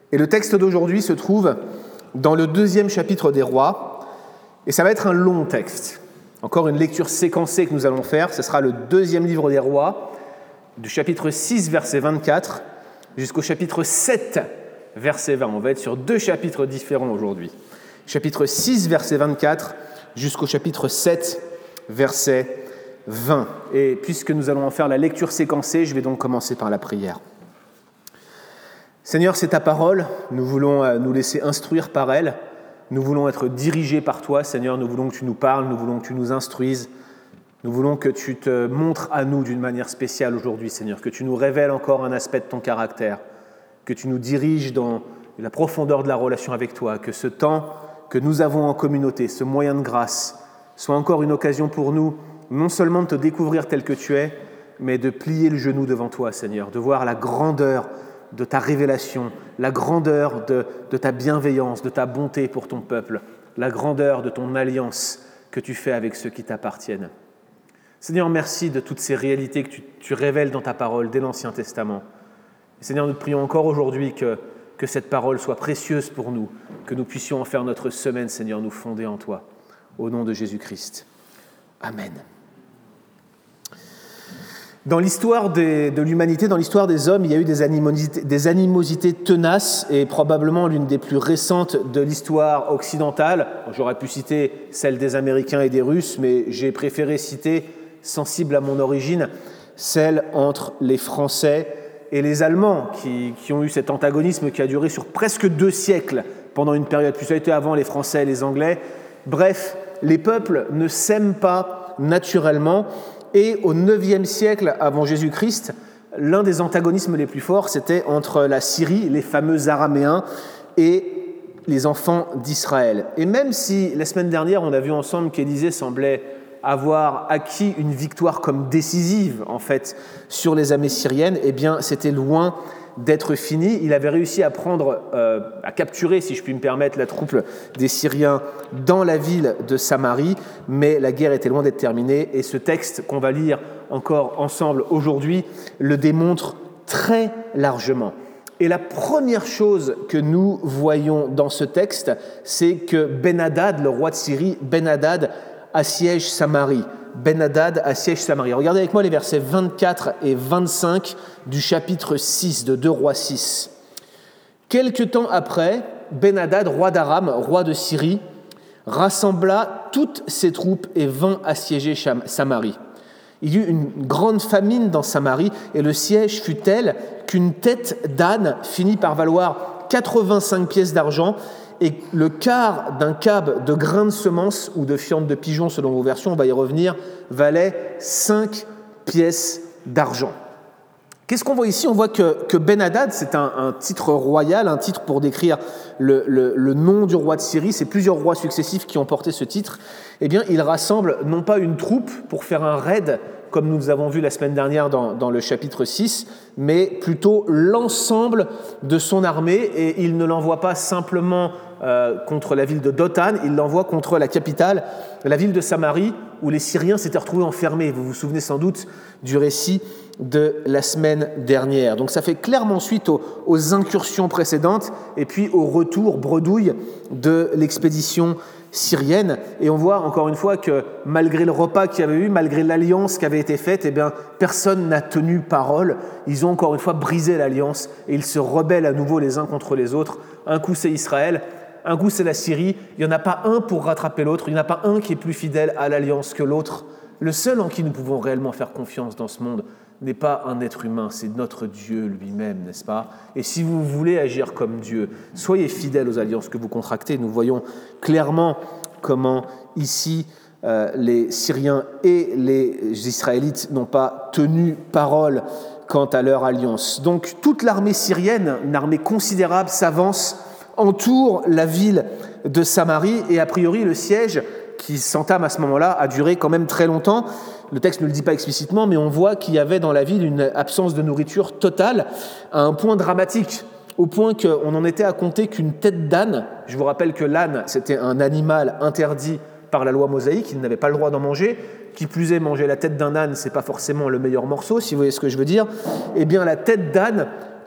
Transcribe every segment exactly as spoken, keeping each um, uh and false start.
Et le texte d'aujourd'hui se trouve dans le deuxième chapitre des Rois, et ça va être un long texte. Encore une lecture séquencée que nous allons faire, ce sera le deuxième livre des Rois, du chapitre six, verset vingt-quatre, jusqu'au chapitre sept, verset vingt. On va être sur deux chapitres différents aujourd'hui. Chapitre six, verset vingt-quatre, jusqu'au chapitre sept, verset vingt. Et puisque nous allons en faire la lecture séquencée, je vais donc commencer par la prière. Seigneur, c'est ta parole, nous voulons nous laisser instruire par elle, nous voulons être dirigés par toi, Seigneur, nous voulons que tu nous parles, nous voulons que tu nous instruises, nous voulons que tu te montres à nous d'une manière spéciale aujourd'hui, Seigneur, que tu nous révèles encore un aspect de ton caractère, que tu nous diriges dans la profondeur de la relation avec toi, que ce temps que nous avons en communauté, ce moyen de grâce, soit encore une occasion pour nous, non seulement de te découvrir tel que tu es, mais de plier le genou devant toi, Seigneur, de voir la grandeur de ta révélation, la grandeur de, de ta bienveillance, de ta bonté pour ton peuple, la grandeur de ton alliance que tu fais avec ceux qui t'appartiennent. Seigneur, merci de toutes ces réalités que tu, tu révèles dans ta parole dès l'Ancien Testament. Et Seigneur, nous te prions encore aujourd'hui que, que cette parole soit précieuse pour nous, que nous puissions en faire notre semaine, Seigneur, nous fonder en toi. Au nom de Jésus-Christ. Amen. Dans l'histoire des, de l'humanité, dans l'histoire des hommes, il y a eu des animosités, des animosités tenaces et probablement l'une des plus récentes de l'histoire occidentale. J'aurais pu citer celle des Américains et des Russes, mais j'ai préféré citer, sensible à mon origine, celle entre les Français et les Allemands, qui, qui ont eu cet antagonisme qui a duré sur presque deux siècles pendant une période, puis ça a été avant les Français et les Anglais. Bref, les peuples ne s'aiment pas naturellement. Et au neuvième siècle avant Jésus-Christ, l'un des antagonismes les plus forts, c'était entre la Syrie, les fameux Araméens, et les enfants d'Israël. Et même si la semaine dernière, on a vu ensemble qu'Élisée semblait avoir acquis une victoire comme décisive, en fait, sur les armées syriennes, eh bien, c'était loin d'être fini. Il avait réussi à prendre, euh, à capturer, si je puis me permettre, la troupe des Syriens dans la ville de Samarie, mais la guerre était loin d'être terminée. Et ce texte qu'on va lire encore ensemble aujourd'hui le démontre très largement. Et la première chose que nous voyons dans ce texte, c'est que Ben-Hadad, le roi de Syrie, Ben-Hadad assiège Samarie. Ben-Hadad assiège Samarie. Regardez avec moi les versets vingt-quatre et vingt-cinq du chapitre six de deux Rois six. Quelque temps après, Ben-Hadad, roi d'Aram, roi de Syrie, rassembla toutes ses troupes et vint assiéger Samarie. Il y eut une grande famine dans Samarie et le siège fut tel qu'une tête d'âne finit par valoir quatre-vingt-cinq pièces d'argent et le quart d'un cab de grains de semences ou de fientes de pigeons, selon vos versions, on va y revenir, valait cinq pièces d'argent. Qu'est-ce qu'on voit ici ? On voit que, que Ben-Hadad, c'est un, un titre royal, un titre pour décrire le, le, le nom du roi de Syrie. C'est plusieurs rois successifs qui ont porté ce titre. Eh bien, il rassemble non pas une troupe pour faire un raid, comme nous avons vu la semaine dernière dans, dans le chapitre six, mais plutôt l'ensemble de son armée. Et il ne l'envoie pas simplement euh, contre la ville de Dothan, il l'envoie contre la capitale, la ville de Samarie, où les Syriens s'étaient retrouvés enfermés. Vous vous souvenez sans doute du récit de la semaine dernière. Donc ça fait clairement suite aux, aux incursions précédentes et puis au retour bredouille de l'expédition syrienne. Et on voit encore une fois que malgré le repas qu'il y avait eu, malgré l'alliance qui avait été faite, eh bien, personne n'a tenu parole. Ils ont encore une fois brisé l'alliance et ils se rebellent à nouveau les uns contre les autres. Un coup c'est Israël, un coup c'est la Syrie. Il n'y en a pas un pour rattraper l'autre, il n'y en a pas un qui est plus fidèle à l'alliance que l'autre. Le seul en qui nous pouvons réellement faire confiance dans ce monde n'est pas un être humain, c'est notre Dieu lui-même, n'est-ce pas ? Et si vous voulez agir comme Dieu, soyez fidèles aux alliances que vous contractez. Nous voyons clairement comment ici euh, les Syriens et les Israélites n'ont pas tenu parole quant à leur alliance. Donc toute l'armée syrienne, une armée considérable, s'avance, entoure la ville de Samarie et a priori le siège qui s'entame à ce moment-là a duré quand même très longtemps. Le texte ne le dit pas explicitement, mais on voit qu'il y avait dans la ville une absence de nourriture totale à un point dramatique, au point qu'on en était à compter qu'une tête d'âne, je vous rappelle que l'âne, c'était un animal interdit par la loi mosaïque, il n'avait pas le droit d'en manger, qui plus est, manger la tête d'un âne, c'est pas forcément le meilleur morceau, si vous voyez ce que je veux dire, eh bien la tête d'âne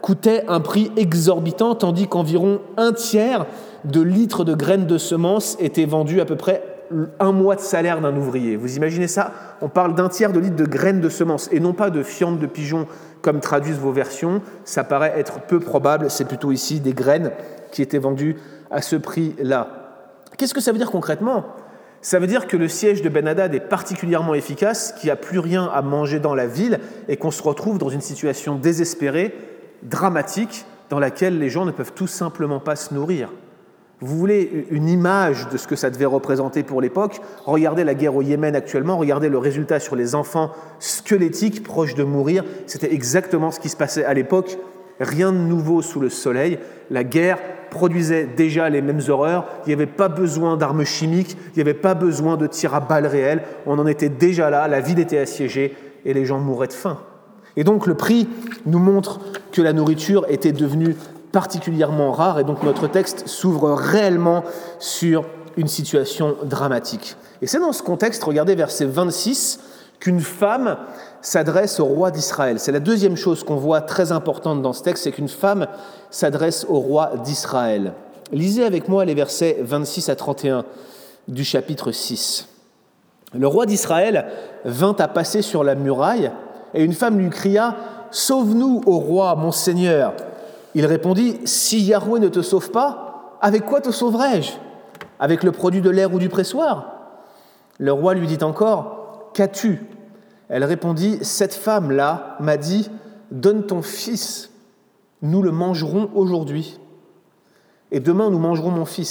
coûtait un prix exorbitant, tandis qu'environ un tiers de litres de graines de semences étaient vendus à peu près un mois de salaire d'un ouvrier. Vous imaginez ça? On parle d'un tiers de litres de graines de semences et non pas de fientes de pigeons comme traduisent vos versions. Ça paraît être peu probable, c'est plutôt ici des graines qui étaient vendues à ce prix-là. Qu'est-ce que ça veut dire concrètement? Ça veut dire que le siège de Ben-Hadad est particulièrement efficace, qu'il n'y a plus rien à manger dans la ville et qu'on se retrouve dans une situation désespérée, dramatique, dans laquelle les gens ne peuvent tout simplement pas se nourrir. Vous voulez une image de ce que ça devait représenter pour l'époque? Regardez la guerre au Yémen actuellement, regardez le résultat sur les enfants squelettiques proches de mourir. C'était exactement ce qui se passait à l'époque. Rien de nouveau sous le soleil. La guerre produisait déjà les mêmes horreurs. Il n'y avait pas besoin d'armes chimiques, il n'y avait pas besoin de tirs à balles réelles. On en était déjà là, la ville était assiégée et les gens mouraient de faim. Et donc le prix nous montre que la nourriture était devenue particulièrement rare, et donc notre texte s'ouvre réellement sur une situation dramatique. Et c'est dans ce contexte, regardez verset vingt-six, qu'une femme s'adresse au roi d'Israël. C'est la deuxième chose qu'on voit très importante dans ce texte, c'est qu'une femme s'adresse au roi d'Israël. Lisez avec moi les versets vingt-six à trente et un du chapitre six. Le roi d'Israël vint à passer sur la muraille, et une femme lui cria « Sauve-nous, ô roi, mon Seigneur !» Il répondit « Si Yahweh ne te sauve pas, avec quoi te sauverai-je? Avec le produit de l'air ou du pressoir ?» Le roi lui dit encore « Qu'as-tu » Elle répondit « Cette femme-là m'a dit « Donne ton fils, nous le mangerons aujourd'hui, et demain nous mangerons mon fils. »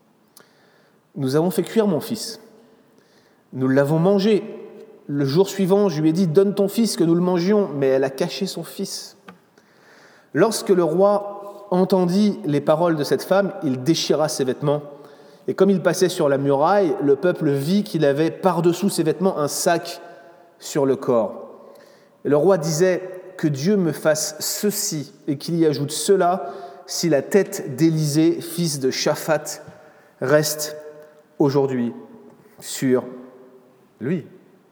Nous avons fait cuire mon fils. Nous l'avons mangé. Le jour suivant, je lui ai dit « Donne ton fils, que nous le mangions. » Mais elle a caché son fils. Lorsque le roi entendit les paroles de cette femme, il déchira ses vêtements. Et comme il passait sur la muraille, le peuple vit qu'il avait par-dessous ses vêtements un sac sur le corps. Et le roi disait « Que Dieu me fasse ceci et qu'il y ajoute cela si la tête d'Élisée, fils de Shaphat, reste aujourd'hui sur lui. »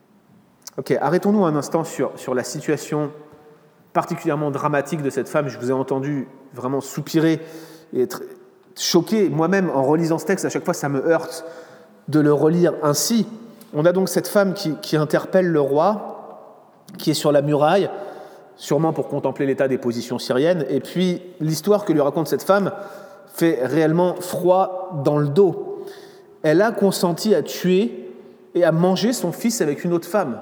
Ok, arrêtons-nous un instant sur, sur la situation particulièrement dramatique de cette femme. Je vous ai entendu vraiment soupirer et être choqué. Moi-même, en relisant ce texte, à chaque fois, ça me heurte de le relire ainsi. On a donc cette femme qui, qui interpelle le roi, qui est sur la muraille, sûrement pour contempler l'état des positions syriennes. Et puis, l'histoire que lui raconte cette femme fait réellement froid dans le dos. Elle a consenti à tuer et à manger son fils avec une autre femme.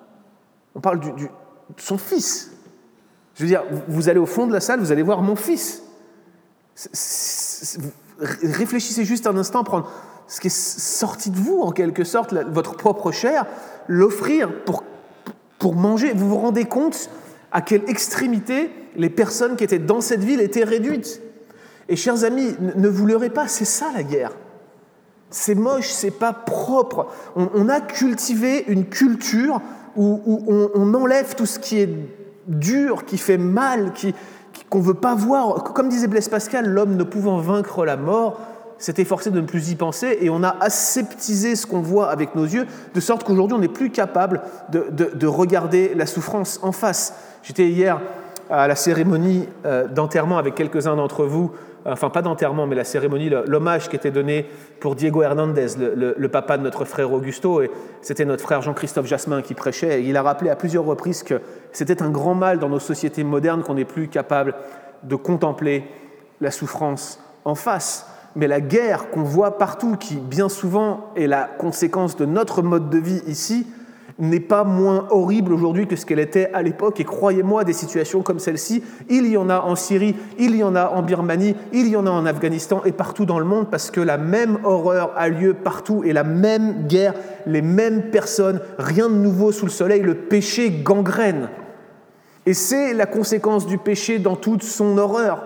On parle du, du, de son fils. Je veux dire, vous allez au fond de la salle, vous allez voir mon fils. C'est, c'est, réfléchissez juste un instant, prendre ce qui est sorti de vous, en quelque sorte, la, votre propre chair, l'offrir pour, pour manger. Vous vous rendez compte à quelle extrémité les personnes qui étaient dans cette ville étaient réduites. Et chers amis, ne vous leurrez pas, c'est ça la guerre. C'est moche, c'est pas propre. On, on a cultivé une culture où, où on, on enlève tout ce qui est dur, qui fait mal, qui, qui, qu'on ne veut pas voir. Comme disait Blaise Pascal, l'homme ne pouvant vaincre la mort s'est efforcé de ne plus y penser, et on a aseptisé ce qu'on voit avec nos yeux, de sorte qu'aujourd'hui on n'est plus capable de, de, de regarder la souffrance en face. J'étais hier à la cérémonie d'enterrement avec quelques-uns d'entre vous, enfin pas d'enterrement, mais la cérémonie, l'hommage qui était donné pour Diego Hernandez, le, le, le papa de notre frère Augusto, et c'était notre frère Jean-Christophe Jasmin qui prêchait, et il a rappelé à plusieurs reprises que c'était un grand mal dans nos sociétés modernes qu'on n'est plus capable de contempler la souffrance en face. Mais la guerre qu'on voit partout, qui bien souvent est la conséquence de notre mode de vie ici, n'est pas moins horrible aujourd'hui que ce qu'elle était à l'époque. Et croyez-moi, des situations comme celle-ci, il y en a en Syrie, il y en a en Birmanie, il y en a en Afghanistan et partout dans le monde, parce que la même horreur a lieu partout et la même guerre, les mêmes personnes, rien de nouveau sous le soleil, le péché gangrène. Et c'est la conséquence du péché dans toute son horreur.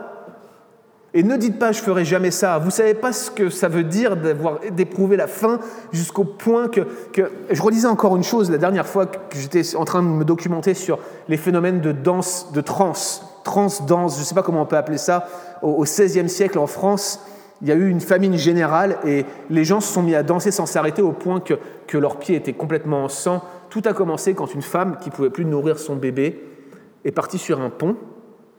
Et ne dites pas « je ferai jamais ça ». Vous ne savez pas ce que ça veut dire d'avoir, d'éprouver la faim jusqu'au point que, que... Je relisais encore une chose la dernière fois que j'étais en train de me documenter sur les phénomènes de danse, de trance, trance-danse, je ne sais pas comment on peut appeler ça. Au seizième siècle, en France, il y a eu une famine générale et les gens se sont mis à danser sans s'arrêter au point que, que leurs pieds étaient complètement en sang. Tout a commencé quand une femme qui ne pouvait plus nourrir son bébé est partie sur un pont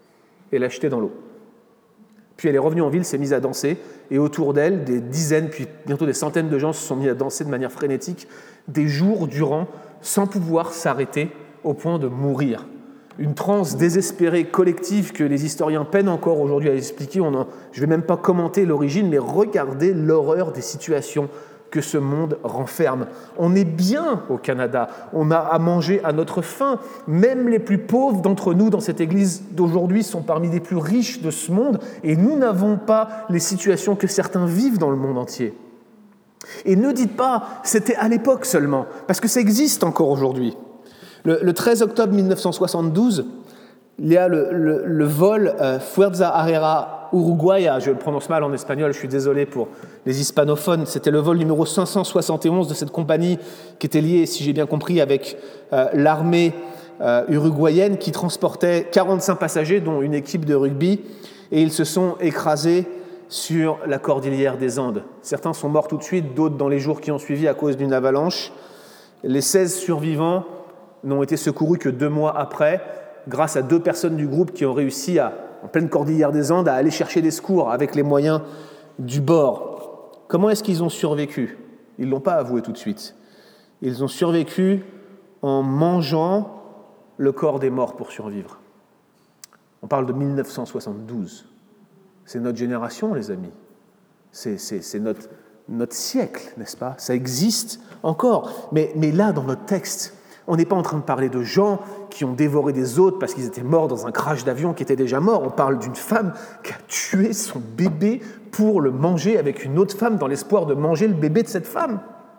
et l'a jetée dans l'eau. Puis elle est revenue en ville, s'est mise à danser, et autour d'elle, des dizaines, puis bientôt des centaines de gens se sont mis à danser de manière frénétique, des jours durant, sans pouvoir s'arrêter, au point de mourir. Une transe désespérée, collective, que les historiens peinent encore aujourd'hui à expliquer. On en, je ne vais même pas commenter l'origine, mais regardez l'horreur des situations que ce monde renferme. On est bien au Canada, on a à manger à notre faim. Même les plus pauvres d'entre nous dans cette église d'aujourd'hui sont parmi les plus riches de ce monde, et nous n'avons pas les situations que certains vivent dans le monde entier. Et ne dites pas « c'était à l'époque seulement », parce que ça existe encore aujourd'hui. Le, le treize octobre mille neuf cent soixante-douze, il y a le, le, le vol euh, Fuerza Aérea Uruguaya, je le prononce mal en espagnol, je suis désolé pour les hispanophones, c'était le vol numéro cinq cent soixante et onze de cette compagnie qui était liée, si j'ai bien compris, avec euh, l'armée euh, uruguayenne qui transportait quarante-cinq passagers, dont une équipe de rugby, et ils se sont écrasés sur la cordillère des Andes. Certains sont morts tout de suite, d'autres dans les jours qui ont suivi à cause d'une avalanche. Les seize survivants n'ont été secourus que deux mois après, grâce à deux personnes du groupe qui ont réussi, à, en pleine cordillère des Andes, à aller chercher des secours avec les moyens du bord. Comment est-ce qu'ils ont survécu ? Ils ne l'ont pas avoué tout de suite. Ils ont survécu en mangeant le corps des morts pour survivre. On parle de mille neuf cent soixante-douze. C'est notre génération, les amis. C'est, c'est, c'est notre, notre siècle, n'est-ce pas ? Ça existe encore. Mais, mais là, dans notre texte, on n'est pas en train de parler de gens qui ont dévoré des autres parce qu'ils étaient morts dans un crash d'avion qui était déjà mort. On parle d'une femme qui a tué son bébé pour le manger avec une autre femme dans l'espoir de manger le bébé de cette femme.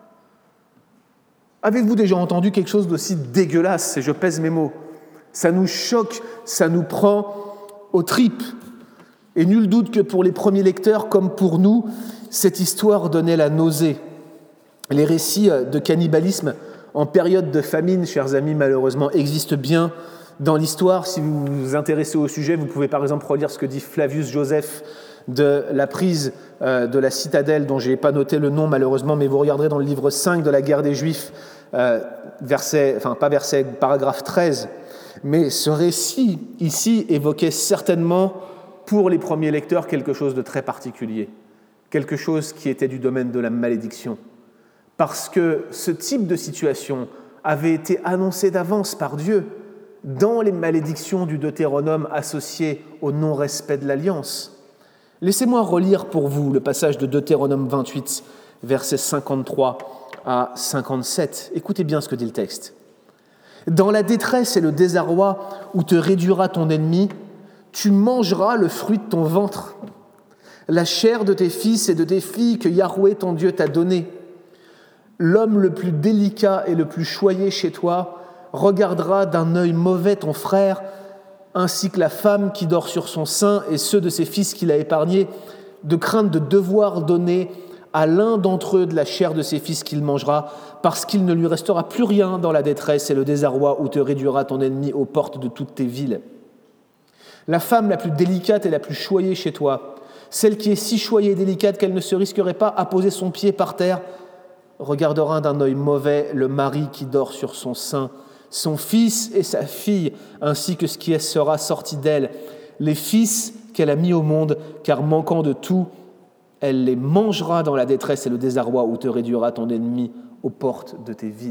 Avez-vous déjà entendu quelque chose d'aussi dégueulasse ? Et je pèse mes mots. Ça nous choque, ça nous prend aux tripes. Et nul doute que pour les premiers lecteurs, comme pour nous, cette histoire donnait la nausée. Les récits de cannibalisme en période de famine, chers amis, malheureusement, existent bien dans l'histoire. Si vous vous intéressez au sujet, vous pouvez par exemple relire ce que dit Flavius Joseph de la prise de la citadelle, dont je n'ai pas noté le nom malheureusement, mais vous regarderez dans le livre cinq de la guerre des Juifs, euh, verset, enfin pas verset, paragraphe treize. Mais ce récit ici évoquait certainement pour les premiers lecteurs quelque chose de très particulier, quelque chose qui était du domaine de la malédiction. Parce que ce type de situation avait été annoncé d'avance par Dieu dans les malédictions du Deutéronome associées au non-respect de l'alliance. Laissez-moi relire pour vous le passage de Deutéronome vingt-huit, versets cinquante-trois à cinquante-sept. Écoutez bien ce que dit le texte. « Dans la détresse et le désarroi où te réduira ton ennemi, tu mangeras le fruit de ton ventre, la chair de tes fils et de tes filles que Yahweh ton Dieu t'a donné. L'homme le plus délicat et le plus choyé chez toi regardera d'un œil mauvais ton frère, ainsi que la femme qui dort sur son sein et ceux de ses fils qu'il a épargnés, de crainte de devoir donner à l'un d'entre eux de la chair de ses fils qu'il mangera, parce qu'il ne lui restera plus rien dans la détresse et le désarroi où te réduira ton ennemi aux portes de toutes tes villes. La femme la plus délicate et la plus choyée chez toi, celle qui est si choyée et délicate qu'elle ne se risquerait pas à poser son pied par terre, regardera d'un œil mauvais le mari qui dort sur son sein, son fils et sa fille, ainsi que ce qui sera sorti d'elle, les fils qu'elle a mis au monde, car manquant de tout, elle les mangera dans la détresse et le désarroi où te réduira ton ennemi aux portes de tes villes. »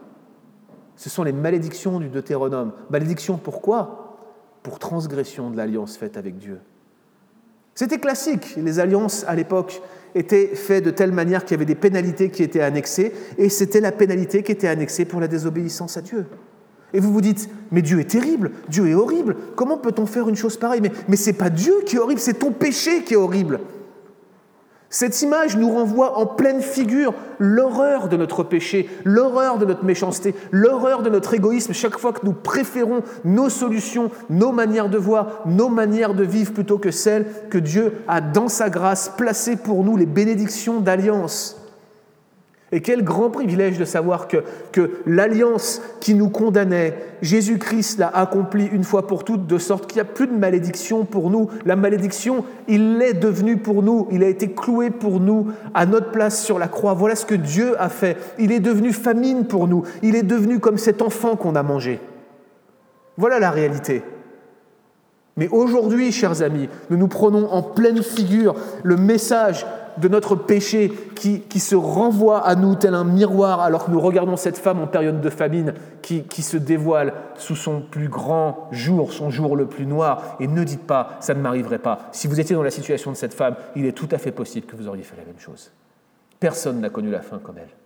Ce sont les malédictions du Deutéronome. Malédictions pourquoi ? Pour transgression de l'alliance faite avec Dieu. C'était classique. Les alliances, à l'époque, étaient faites de telle manière qu'il y avait des pénalités qui étaient annexées, et c'était la pénalité qui était annexée pour la désobéissance à Dieu. Et vous vous dites, mais Dieu est terrible, Dieu est horrible, comment peut-on faire une chose pareille ? Mais, mais ce n'est pas Dieu qui est horrible, c'est ton péché qui est horrible. Cette image nous renvoie en pleine figure l'horreur de notre péché, l'horreur de notre méchanceté, l'horreur de notre égoïsme, chaque fois que nous préférons nos solutions, nos manières de voir, nos manières de vivre plutôt que celles que Dieu a dans sa grâce placées pour nous, les bénédictions d'alliance. Et quel grand privilège de savoir que, que l'alliance qui nous condamnait, Jésus-Christ l'a accomplie une fois pour toutes, de sorte qu'il n'y a plus de malédiction pour nous. La malédiction, il l'est devenu pour nous. Il a été cloué pour nous à notre place sur la croix. Voilà ce que Dieu a fait. Il est devenu famine pour nous. Il est devenu comme cet enfant qu'on a mangé. Voilà la réalité. Mais aujourd'hui, chers amis, nous nous prenons en pleine figure le message de notre péché qui, qui se renvoie à nous tel un miroir alors que nous regardons cette femme en période de famine qui, qui se dévoile sous son plus grand jour, son jour le plus noir. Et ne dites pas, ça ne m'arriverait pas. Si vous étiez dans la situation de cette femme, il est tout à fait possible que vous auriez fait la même chose. Personne n'a connu la fin comme elle.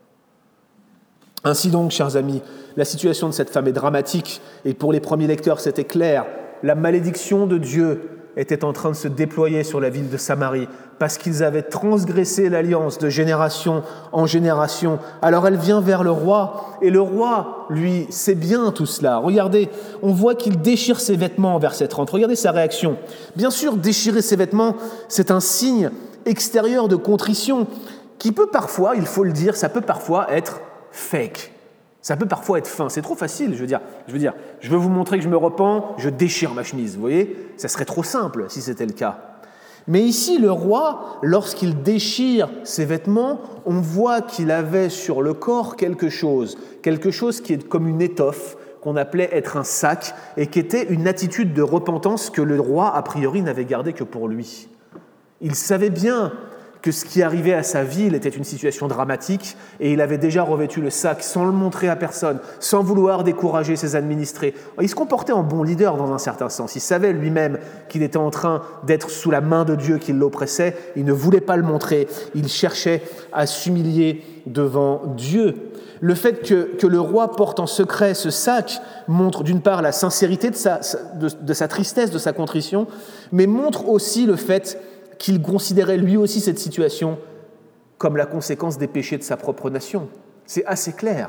Ainsi donc, chers amis, la situation de cette femme est dramatique et pour les premiers lecteurs, c'était clair. La malédiction de Dieu était en train de se déployer sur la ville de Samarie parce qu'ils avaient transgressé l'alliance de génération en génération. Alors elle vient vers le roi et le roi, lui, sait bien tout cela. Regardez, on voit qu'il déchire ses vêtements en verset trente. Regardez sa réaction. Bien sûr, déchirer ses vêtements, c'est un signe extérieur de contrition qui peut parfois, il faut le dire, ça peut parfois être fake. Ça peut parfois être fin. C'est trop facile, je veux dire. Je veux dire, je veux vous montrer que je me repens, je déchire ma chemise, vous voyez ? Ça serait trop simple si c'était le cas. Mais ici, le roi, lorsqu'il déchire ses vêtements, on voit qu'il avait sur le corps quelque chose, quelque chose qui est comme une étoffe, qu'on appelait être un sac, et qui était une attitude de repentance que le roi, a priori, n'avait gardée que pour lui. Il savait bien que ce qui arrivait à sa ville était une situation dramatique et il avait déjà revêtu le sac sans le montrer à personne, sans vouloir décourager ses administrés. Il se comportait en bon leader dans un certain sens. Il savait lui-même qu'il était en train d'être sous la main de Dieu qui l'oppressait. Il ne voulait pas le montrer. Il cherchait à s'humilier devant Dieu. Le fait que, que le roi porte en secret ce sac montre d'une part la sincérité de sa, de, de sa tristesse, de sa contrition, mais montre aussi le fait qu'il considérait lui aussi cette situation comme la conséquence des péchés de sa propre nation. C'est assez clair.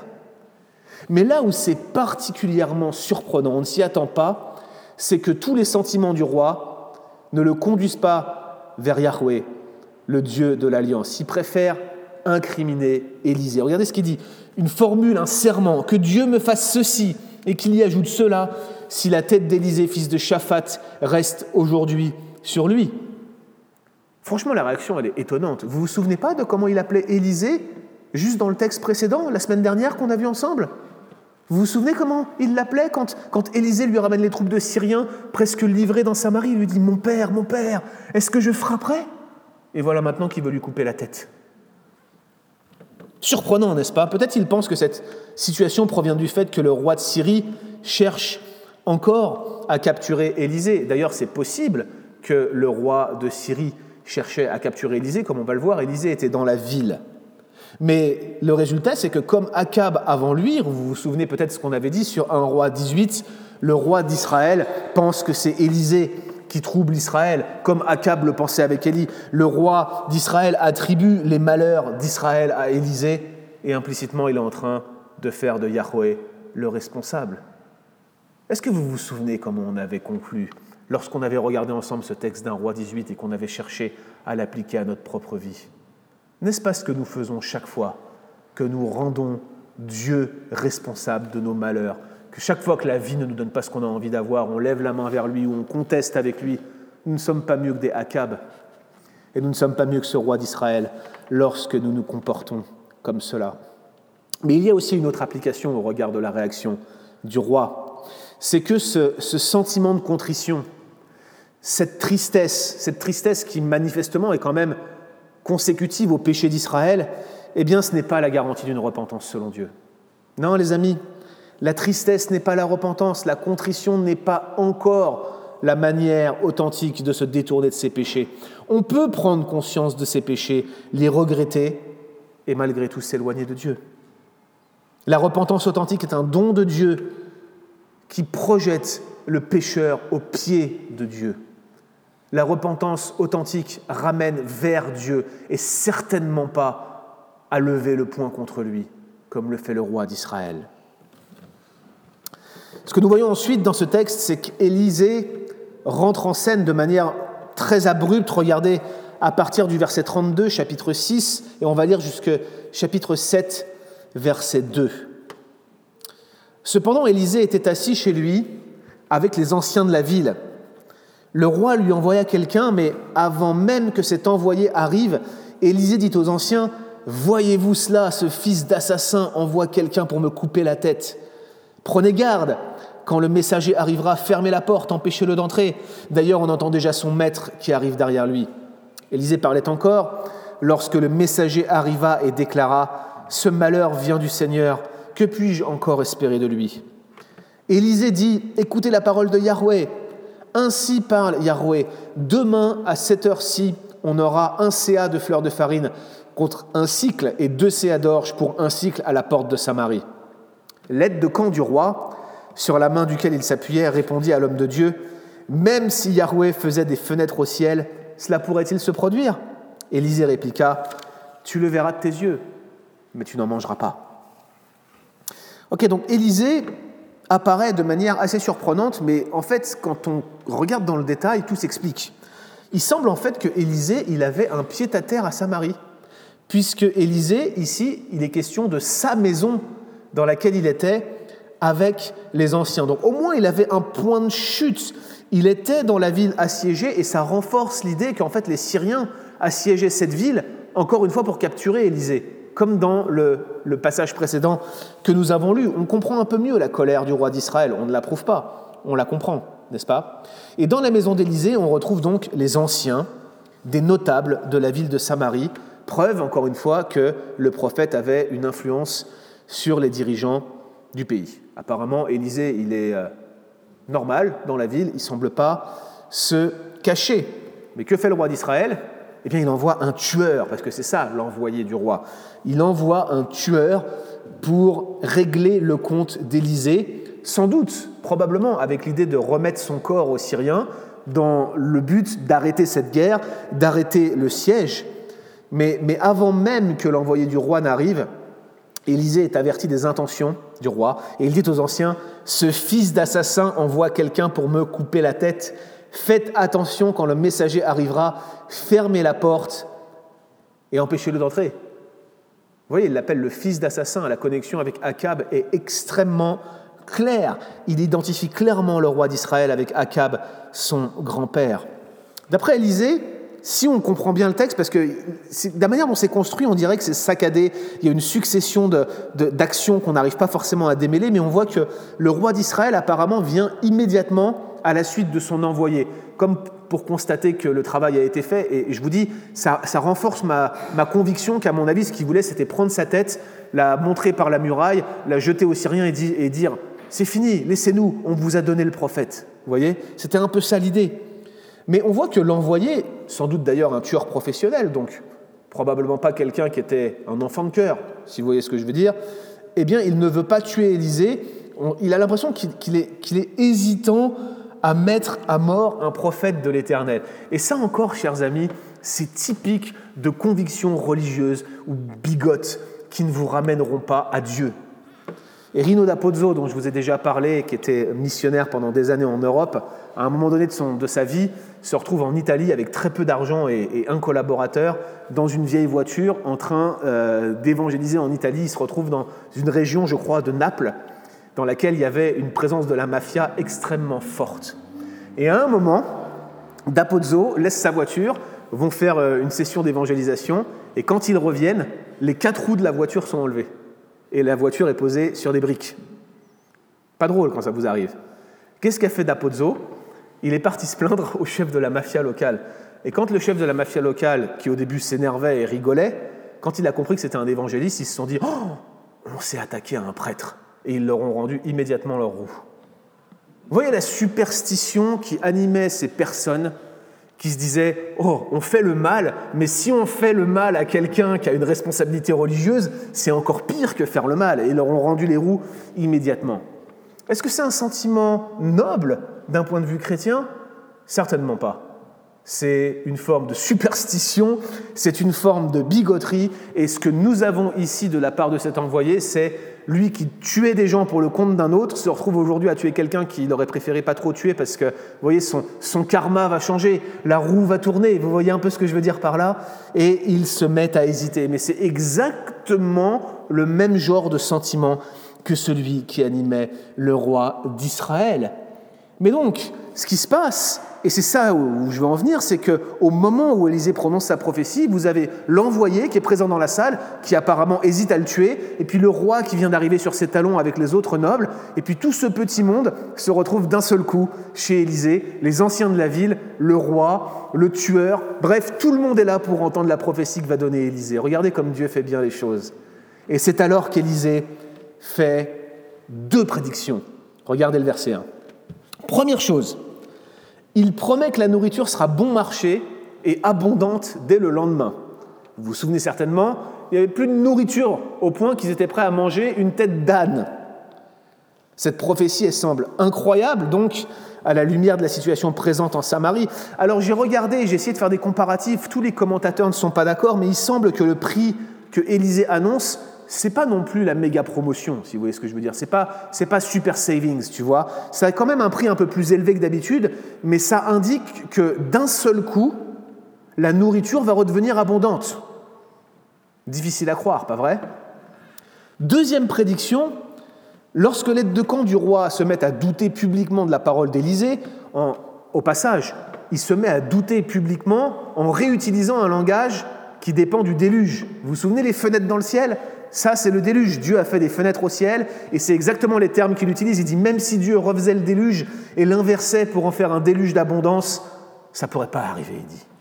Mais là où c'est particulièrement surprenant, on ne s'y attend pas, c'est que tous les sentiments du roi ne le conduisent pas vers Yahweh, le Dieu de l'Alliance. Il préfère incriminer Élisée. Regardez ce qu'il dit, une formule, un serment, que Dieu me fasse ceci et qu'il y ajoute cela si la tête d'Élisée, fils de Shaphat, reste aujourd'hui sur lui. Franchement, la réaction, elle est étonnante. Vous vous souvenez pas de comment il appelait Élisée, juste dans le texte précédent, la semaine dernière qu'on a vu ensemble ? Vous vous souvenez comment il l'appelait quand, quand Élisée lui ramène les troupes de Syriens, presque livrées dans Samarie, il lui dit « Mon père, mon père, est-ce que je frapperai ?» Et voilà maintenant qu'il veut lui couper la tête. Surprenant, n'est-ce pas ? Peut-être il pense que cette situation provient du fait que le roi de Syrie cherche encore à capturer Élisée. D'ailleurs, c'est possible que le roi de Syrie cherchait à capturer Élisée, comme on va le voir, Élisée était dans la ville. Mais le résultat, c'est que comme Akab avant lui, vous vous souvenez peut-être ce qu'on avait dit sur un roi dix-huit, le roi d'Israël pense que c'est Élisée qui trouble Israël, comme Akab le pensait avec Élie. Le roi d'Israël attribue les malheurs d'Israël à Élisée, et implicitement, il est en train de faire de Yahweh le responsable. Est-ce que vous vous souvenez comment on avait conclu lorsqu'on avait regardé ensemble ce texte d'un roi dix-huit et qu'on avait cherché à l'appliquer à notre propre vie? N'est-ce pas ce que nous faisons chaque fois que nous rendons Dieu responsable de nos malheurs, que chaque fois que la vie ne nous donne pas ce qu'on a envie d'avoir, on lève la main vers lui ou on conteste avec lui? Nous ne sommes pas mieux que des Akab et nous ne sommes pas mieux que ce roi d'Israël lorsque nous nous comportons comme cela. Mais il y a aussi une autre application au regard de la réaction du roi. C'est que ce, ce sentiment de contrition, cette tristesse, cette tristesse qui manifestement est quand même consécutive au péché d'Israël, eh bien ce n'est pas la garantie d'une repentance selon Dieu. Non les amis, la tristesse n'est pas la repentance, la contrition n'est pas encore la manière authentique de se détourner de ses péchés. On peut prendre conscience de ses péchés, les regretter et malgré tout s'éloigner de Dieu. La repentance authentique est un don de Dieu qui projette le pécheur au pied de Dieu. La repentance authentique ramène vers Dieu et certainement pas à lever le poing contre lui, comme le fait le roi d'Israël. Ce que nous voyons ensuite dans ce texte, c'est qu'Élisée rentre en scène de manière très abrupte. Regardez, à partir du verset trente-deux, chapitre six, et on va lire jusqu'au chapitre sept, verset deux. Cependant, Élisée était assis chez lui avec les anciens de la ville. Le roi lui envoya quelqu'un, mais avant même que cet envoyé arrive, Élisée dit aux anciens « Voyez-vous cela, ce fils d'assassin envoie quelqu'un pour me couper la tête. Prenez garde, quand le messager arrivera, fermez la porte, empêchez-le d'entrer. D'ailleurs, on entend déjà son maître qui arrive derrière lui. » Élisée parlait encore lorsque le messager arriva et déclara « Ce malheur vient du Seigneur, que puis-je encore espérer de lui ?» Élisée dit « Écoutez la parole de Yahweh. Ainsi parle Yahweh. Demain, à cette heure-ci, on aura un séa de fleurs de farine contre un cycle et deux séas d'orge pour un cycle à la porte de Samarie. » L'aide de camp du roi, sur la main duquel il s'appuyait, répondit à l'homme de Dieu « Même si Yahweh faisait des fenêtres au ciel, cela pourrait-il se produire ?» Élisée répliqua « Tu le verras de tes yeux, mais tu n'en mangeras pas. » Ok, donc Élisée apparaît de manière assez surprenante, mais en fait, quand on regarde dans le détail, tout s'explique. Il semble en fait que Élisée, il avait un pied-à-terre à Samarie, puisque Élisée, ici, il est question de sa maison dans laquelle il était avec les anciens. Donc au moins, il avait un point de chute. Il était dans la ville assiégée, et ça renforce l'idée qu'en fait, les Syriens assiégeaient cette ville, encore une fois, pour capturer Élisée. Comme dans le, le passage précédent que nous avons lu. On comprend un peu mieux la colère du roi d'Israël. On ne l'approuve pas, on la comprend, n'est-ce pas ? Et dans la maison d'Élisée, on retrouve donc les anciens, des notables de la ville de Samarie, preuve, encore une fois, que le prophète avait une influence sur les dirigeants du pays. Apparemment, Élisée, il est euh, normal dans la ville, il ne semble pas se cacher. Mais que fait le roi d'Israël ? Eh bien, il envoie un tueur, parce que c'est ça l'envoyé du roi. Il envoie un tueur pour régler le compte d'Élisée, sans doute, probablement, avec l'idée de remettre son corps aux Syriens, dans le but d'arrêter cette guerre, d'arrêter le siège. Mais, mais avant même que l'envoyé du roi n'arrive, Élisée est averti des intentions du roi, et il dit aux anciens « Ce fils d'assassin envoie quelqu'un pour me couper la tête. Faites attention quand le messager arrivera, fermez la porte et empêchez-le d'entrer. » Vous voyez, il l'appelle le fils d'assassin. La connexion avec Akab est extrêmement claire. Il identifie clairement le roi d'Israël avec Akab, son grand-père. D'après Élisée, si on comprend bien le texte, parce que de la manière dont c'est construit, on dirait que c'est saccadé, il y a une succession de, de, d'actions qu'on n'arrive pas forcément à démêler, mais on voit que le roi d'Israël apparemment vient immédiatement à la suite de son envoyé, comme pour constater que le travail a été fait. Et je vous dis, ça, ça renforce ma, ma conviction qu'à mon avis, ce qu'il voulait, c'était prendre sa tête, la montrer par la muraille, la jeter aux Syriens et, di, et dire « C'est fini, laissez-nous, on vous a donné le prophète. » Vous voyez ? C'était un peu ça l'idée. Mais on voit que l'envoyé, sans doute d'ailleurs un tueur professionnel, donc probablement pas quelqu'un qui était un enfant de cœur, si vous voyez ce que je veux dire, eh bien, il ne veut pas tuer Élisée. On, il a l'impression qu'il, qu'il, est, qu'il est hésitant à mettre à mort un prophète de l'Éternel. Et ça encore, chers amis, c'est typique de convictions religieuses ou bigotes qui ne vous ramèneront pas à Dieu. Et Rino d'Apozzo, dont je vous ai déjà parlé, qui était missionnaire pendant des années en Europe, à un moment donné de, son, de sa vie, se retrouve en Italie avec très peu d'argent et, et un collaborateur, dans une vieille voiture, en train euh, d'évangéliser en Italie. Il se retrouve dans une région, je crois, de Naples, dans laquelle il y avait une présence de la mafia extrêmement forte. Et à un moment, d'Apozzo laisse sa voiture, vont faire une session d'évangélisation, et quand ils reviennent, les quatre roues de la voiture sont enlevées. Et la voiture est posée sur des briques. Pas drôle quand ça vous arrive. Qu'est-ce qu'a fait d'Apozzo ? Il est parti se plaindre au chef de la mafia locale. Et quand le chef de la mafia locale, qui au début s'énervait et rigolait, quand il a compris que c'était un évangéliste, ils se sont dit « Oh, on s'est attaqué à un prêtre !» Et ils leur ont rendu immédiatement leur roue. Vous voyez la superstition qui animait ces personnes qui se disaient « Oh, on fait le mal, mais si on fait le mal à quelqu'un qui a une responsabilité religieuse, c'est encore pire que faire le mal. » Et ils leur ont rendu les roues immédiatement. Est-ce que c'est un sentiment noble d'un point de vue chrétien ? Certainement pas. C'est une forme de superstition, c'est une forme de bigoterie, et ce que nous avons ici de la part de cet envoyé, c'est lui qui tuait des gens pour le compte d'un autre, se retrouve aujourd'hui à tuer quelqu'un qu'il aurait préféré pas trop tuer parce que, vous voyez, son, son karma va changer, la roue va tourner, vous voyez un peu ce que je veux dire par là, et ils se mettent à hésiter. Mais c'est exactement le même genre de sentiment que celui qui animait le roi d'Israël. Mais donc, ce qui se passe, et c'est ça où je veux en venir, c'est qu'au moment où Élisée prononce sa prophétie, vous avez l'envoyé qui est présent dans la salle, qui apparemment hésite à le tuer, et puis le roi qui vient d'arriver sur ses talons avec les autres nobles, et puis tout ce petit monde se retrouve d'un seul coup chez Élisée, les anciens de la ville, le roi, le tueur, bref, tout le monde est là pour entendre la prophétie que va donner Élisée. Regardez comme Dieu fait bien les choses. Et c'est alors qu'Élisée fait deux prédictions. Regardez le verset un. Première chose, il promet que la nourriture sera bon marché et abondante dès le lendemain. Vous vous souvenez certainement, il n'y avait plus de nourriture au point qu'ils étaient prêts à manger une tête d'âne. Cette prophétie, elle semble incroyable, donc, à la lumière de la situation présente en Samarie. Alors j'ai regardé, j'ai essayé de faire des comparatifs, tous les commentateurs ne sont pas d'accord, mais il semble que le prix que Élisée annonce, c'est pas non plus la méga promotion, si vous voyez ce que je veux dire. C'est pas, c'est pas super savings, tu vois. Ça a quand même un prix un peu plus élevé que d'habitude, mais ça indique que d'un seul coup, la nourriture va redevenir abondante. Difficile à croire, pas vrai ? Deuxième prédiction, lorsque l'aide de camp du roi se met à douter publiquement de la parole d'Élisée, en, au passage, il se met à douter publiquement en réutilisant un langage qui dépend du déluge. Vous vous souvenez les fenêtres dans le ciel ? Ça, c'est le déluge. Dieu a fait des fenêtres au ciel, et c'est exactement les termes qu'il utilise. Il dit, même si Dieu refaisait le déluge et l'inversait pour en faire un déluge d'abondance, ça ne pourrait pas arriver, il dit.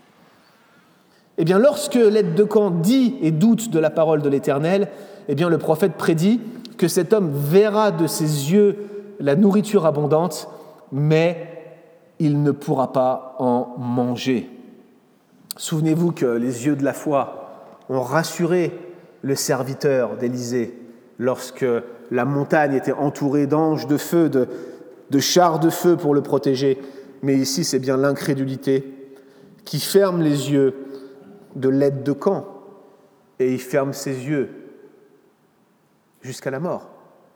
Eh bien, lorsque l'aide de camp dit et doute de la parole de l'Éternel, eh bien, le prophète prédit que cet homme verra de ses yeux la nourriture abondante, mais il ne pourra pas en manger. Souvenez-vous que les yeux de la foi ont rassuré le serviteur d'Élisée lorsque la montagne était entourée d'anges de feu, de, de chars de feu pour le protéger. Mais ici, c'est bien l'incrédulité qui ferme les yeux de l'aide de camp, et il ferme ses yeux jusqu'à la mort.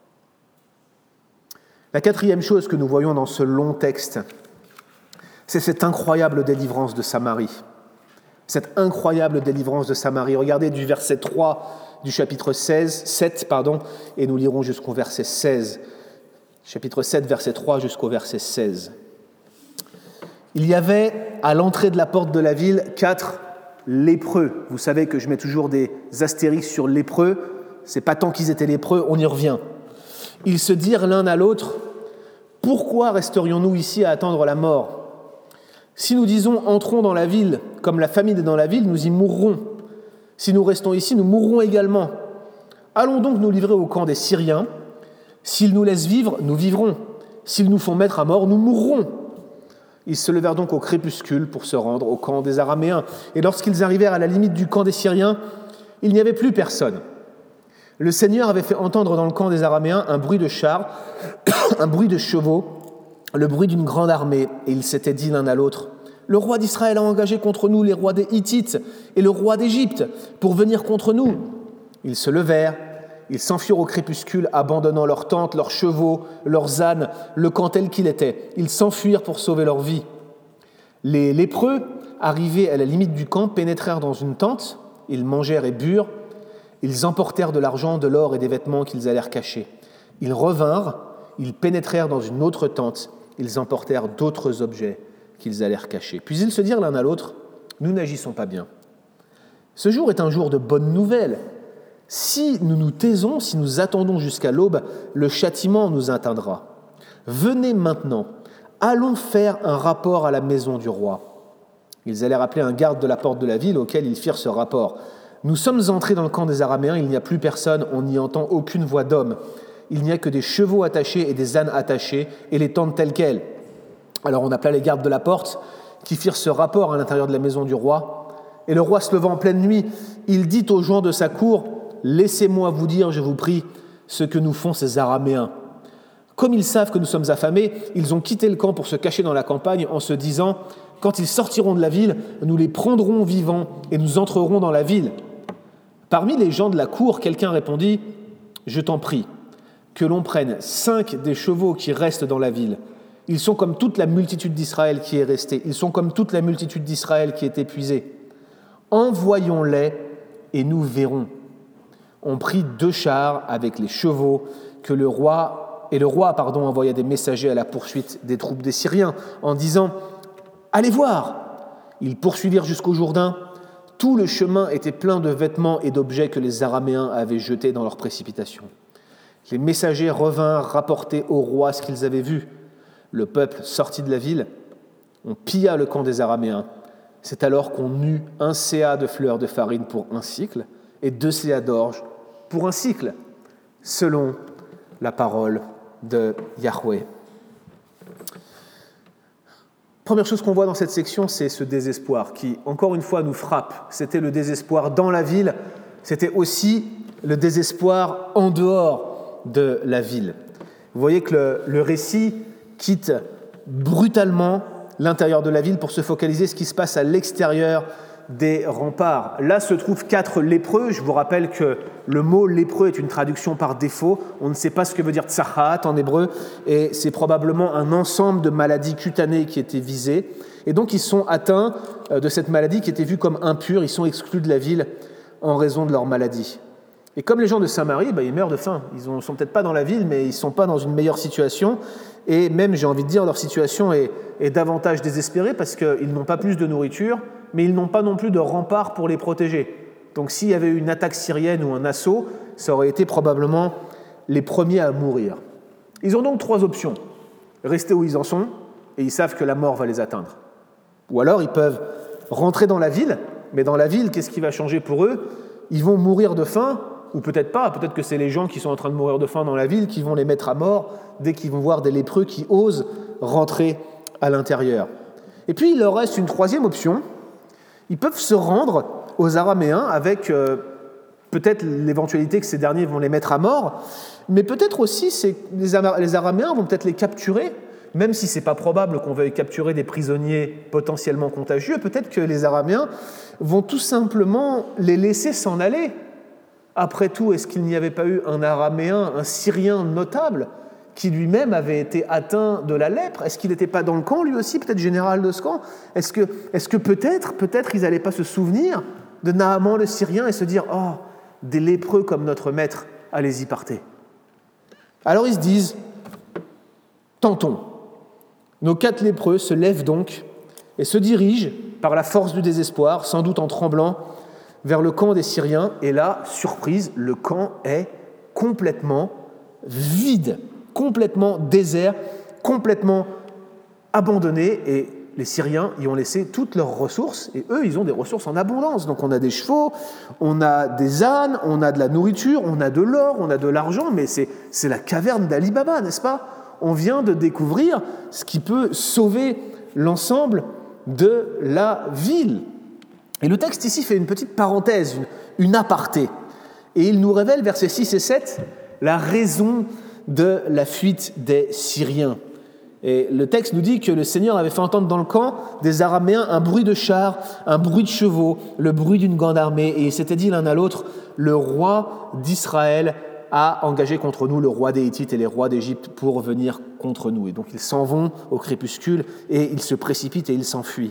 La quatrième chose que nous voyons dans ce long texte, c'est cette incroyable délivrance de Samarie. Cette incroyable délivrance de Samarie. Regardez du verset trois du chapitre seize, sept, pardon, et nous lirons jusqu'au verset seize. Chapitre sept, verset trois jusqu'au verset seize. Il y avait à l'entrée de la porte de la ville quatre lépreux. Vous savez que je mets toujours des astérisques sur lépreux. C'est pas tant qu'ils étaient lépreux, on y revient. Ils se dirent l'un à l'autre, « Pourquoi resterions-nous ici à attendre la mort ? Si nous disons « Entrons dans la ville », comme la famine est dans la ville, nous y mourrons. Si nous restons ici, nous mourrons également. Allons donc nous livrer au camp des Syriens. S'ils nous laissent vivre, nous vivrons. S'ils nous font mettre à mort, nous mourrons. » Ils se levèrent donc au crépuscule pour se rendre au camp des Araméens. Et lorsqu'ils arrivèrent à la limite du camp des Syriens, il n'y avait plus personne. Le Seigneur avait fait entendre dans le camp des Araméens un bruit de chars, un bruit de chevaux, le bruit d'une grande armée. Et ils s'étaient dit l'un à l'autre, « Le roi d'Israël a engagé contre nous les rois des Hittites et le roi d'Égypte pour venir contre nous. » Ils se levèrent, ils s'enfuirent au crépuscule, abandonnant leurs tentes, leurs chevaux, leurs ânes, le camp tel qu'il était. Ils s'enfuirent pour sauver leur vie. Les lépreux, arrivés à la limite du camp, pénétrèrent dans une tente. Ils mangèrent et burent. Ils emportèrent de l'argent, de l'or et des vêtements qu'ils allèrent cacher. Ils revinrent, ils pénétrèrent dans une autre tente. Ils emportèrent d'autres objets qu'ils allèrent cacher. Puis ils se dirent l'un à l'autre, « Nous n'agissons pas bien. Ce jour est un jour de bonne nouvelle. Si nous nous taisons, si nous attendons jusqu'à l'aube, le châtiment nous atteindra. Venez maintenant, allons faire un rapport à la maison du roi. » Ils allèrent appeler un garde de la porte de la ville auquel ils firent ce rapport. « Nous sommes entrés dans le camp des Araméens, il n'y a plus personne, on n'y entend aucune voix d'homme. Il n'y a que des chevaux attachés et des ânes attachés, et les tentes telles quelles. » Alors on appela les gardes de la porte, qui firent ce rapport à l'intérieur de la maison du roi. Et le roi se levant en pleine nuit, il dit aux gens de sa cour, « Laissez-moi vous dire, je vous prie, ce que nous font ces Araméens. Comme ils savent que nous sommes affamés, ils ont quitté le camp pour se cacher dans la campagne en se disant, « Quand ils sortiront de la ville, nous les prendrons vivants et nous entrerons dans la ville. » Parmi les gens de la cour, quelqu'un répondit, « Je t'en prie, que l'on prenne cinq des chevaux qui restent dans la ville. Ils sont comme toute la multitude d'Israël qui est restée. Ils sont comme toute la multitude d'Israël qui est épuisée. Envoyons-les et nous verrons. » On prit deux chars avec les chevaux que le roi et le roi pardon, envoya des messagers à la poursuite des troupes des Syriens en disant « Allez voir !» Ils poursuivirent jusqu'au Jourdain. Tout le chemin était plein de vêtements et d'objets que les Araméens avaient jetés dans leur précipitation. Les messagers revinrent rapporter au roi ce qu'ils avaient vu. Le peuple sortit de la ville. On pilla le camp des Araméens. C'est alors qu'on eut un séa de fleurs de farine pour un cycle et deux séas d'orge pour un cycle, selon la parole de Yahweh. Première chose qu'on voit dans cette section, c'est ce désespoir qui, encore une fois, nous frappe. C'était le désespoir dans la ville, c'était aussi le désespoir en dehors de la ville. Vous voyez que le, le récit quitte brutalement l'intérieur de la ville pour se focaliser sur ce qui se passe à l'extérieur des remparts. Là se trouvent quatre lépreux. Je vous rappelle que le mot lépreux est une traduction par défaut. On ne sait pas ce que veut dire tsahat en hébreu, et c'est probablement un ensemble de maladies cutanées qui étaient visées. Et donc ils sont atteints de cette maladie qui était vue comme impure. Ils sont exclus de la ville en raison de leur maladie. Et comme les gens de Samarie, bah, ils meurent de faim. Ils ne sont peut-être pas dans la ville, mais ils ne sont pas dans une meilleure situation. Et même, j'ai envie de dire, leur situation est, est davantage désespérée parce qu'ils n'ont pas plus de nourriture, mais ils n'ont pas non plus de rempart pour les protéger. Donc s'il y avait eu une attaque syrienne ou un assaut, ça aurait été probablement les premiers à mourir. Ils ont donc trois options. Rester où ils en sont, et ils savent que la mort va les atteindre. Ou alors ils peuvent rentrer dans la ville, mais dans la ville, qu'est-ce qui va changer pour eux ? Ils vont mourir de faim, ou peut-être pas, peut-être que c'est les gens qui sont en train de mourir de faim dans la ville qui vont les mettre à mort dès qu'ils vont voir des lépreux qui osent rentrer à l'intérieur. Et puis il leur reste une troisième option. Ils peuvent se rendre aux Araméens avec euh, peut-être l'éventualité que ces derniers vont les mettre à mort, mais peut-être aussi c'est, les, Ama- les Araméens vont peut-être les capturer, même si ce n'est pas probable qu'on veuille capturer des prisonniers potentiellement contagieux, peut-être que les Araméens vont tout simplement les laisser s'en aller. Après tout, est-ce qu'il n'y avait pas eu un Araméen, un Syrien notable, qui lui-même avait été atteint de la lèpre ? Est-ce qu'il n'était pas dans le camp, lui aussi, peut-être général de ce camp ? Est-ce que, est-ce que peut-être, peut-être ils n'allaient pas se souvenir de Naaman le Syrien et se dire « Oh, des lépreux comme notre maître, allez-y, partez ». Alors ils se disent « Tentons ». Nos quatre lépreux se lèvent donc et se dirigent, par la force du désespoir, sans doute en tremblant, vers le camp des Syriens. Et là, surprise, le camp est complètement vide, complètement désert, complètement abandonné. Et les Syriens y ont laissé toutes leurs ressources. Et eux, ils ont des ressources en abondance. Donc on a des chevaux, on a des ânes, on a de la nourriture, on a de l'or, on a de l'argent. Mais c'est, c'est la caverne d'Ali Baba, n'est-ce pas ? On vient de découvrir ce qui peut sauver l'ensemble de la ville. Et le texte ici fait une petite parenthèse, une, une aparté. Et il nous révèle, versets six et sept, la raison de la fuite des Syriens. Et le texte nous dit que le Seigneur avait fait entendre dans le camp des Araméens un bruit de chars, un bruit de chevaux, le bruit d'une grande armée. Et il s'était dit l'un à l'autre, le roi d'Israël a engagé contre nous le roi des Hittites et les rois d'Égypte pour venir contre nous. Et donc ils s'en vont au crépuscule et ils se précipitent et ils s'enfuient.